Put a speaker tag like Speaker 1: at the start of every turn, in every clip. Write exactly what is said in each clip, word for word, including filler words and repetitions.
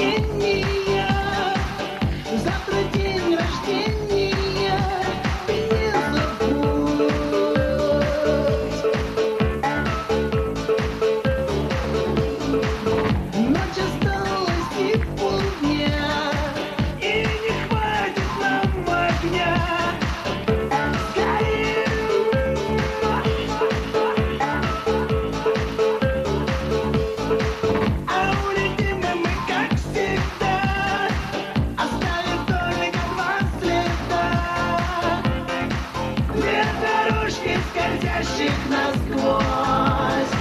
Speaker 1: гения. Завтра день рождения, ты не забудь. Ночь осталась и полдня, и не хватит нам огня. А улетим мы, как всегда, оставив только два следа. Две дорожки, скользящих насквозь.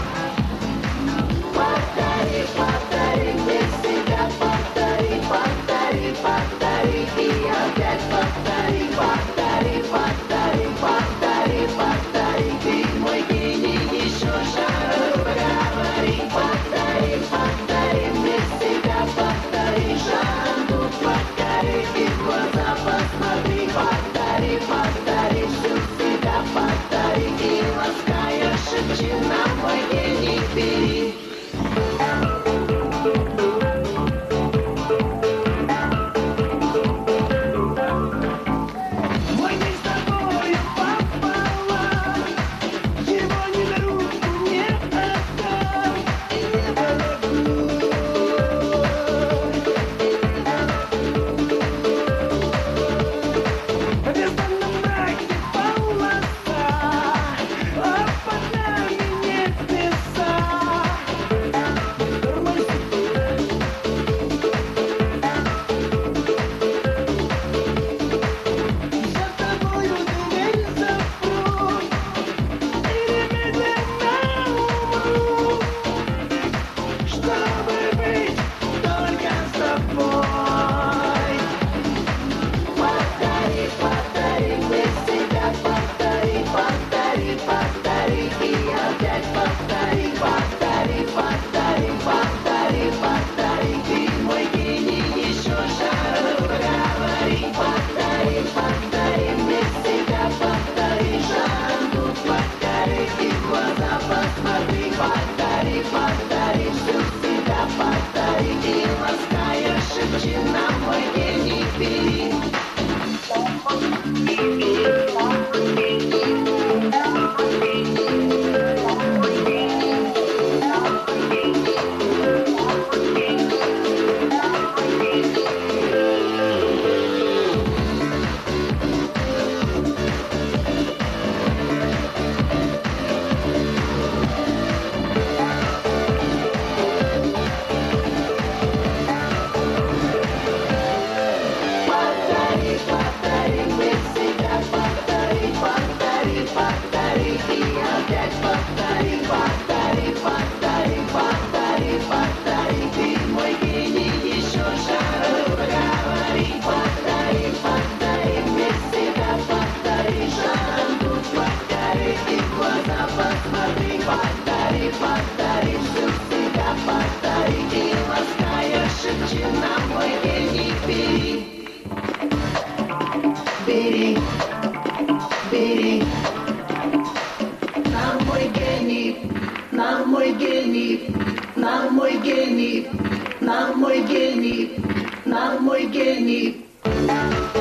Speaker 1: Повтори, повтори, мне себя повтори, повтори, повтори, и опять повтори, повтори, повтори, повтори, повтори, ты мой гений, еще жару говори, повтори, повтори, мне себя повтори, жару покори, и в глаза посмотри, повтори, повтори, всю себя повтори, и лаская шепчи на мой гений, бери. Мой день с тобою пополам, его ни на руку не отдам и не дорогу. Вместо на мраке полоса, а под нами небеса. За тобою дверь запру и немедленно умру, чтобы быть только с тобой. Повтори, повтори, мне себя повтори, повтори, повтори, и опять повтори, повтори, повтори, повтори, повтори, ты мой гений, еще жару говори, повтори, повтори, мне себя повтори, жару покори, и в глаза посмотри, повтори, повтори, всю себя повтори, и лаская шепчи на мой гений, бери. Повтори, повтори, мне себя повтори, повтори, повтори, и опять повтори, повтори, повтори, повтори, повтори, ты мой гений, еще жару говори, повтори, повтори, мне себя повтори, жару покори, и в глаза посмотри, повтори, повтори, всю себя повтори, и лаская шепчи на мой гений, бери. Бери, бери, на мой гений, на мой гений, на мой гений, на мой гений, на мой гений.